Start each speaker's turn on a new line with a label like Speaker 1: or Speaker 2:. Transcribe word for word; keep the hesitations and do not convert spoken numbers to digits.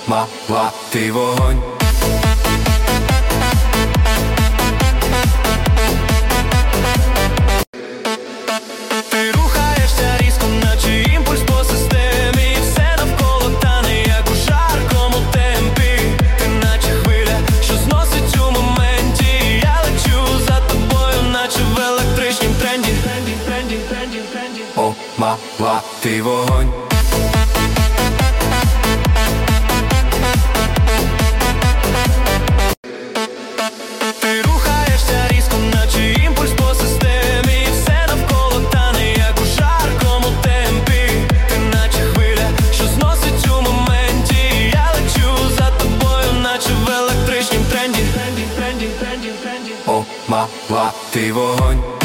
Speaker 1: мала, ти вогонь. Ти рухаєшся різко, наче імпульс по системі. Все навколо тане, як у жаркому темпі. Ти наче хвиля, що зносить у моменті. Я лечу за тобою, наче в електричнім тренді. О, мала, ти вогонь. Ти рухаєшся різко, наче імпульс по системі. Все навколо тане, як у жаркому темпі. Ти наче хвиля, що зносить у моменті. Я лечу за тобою, наче в електричнім тренді. О, мала, ти вогонь.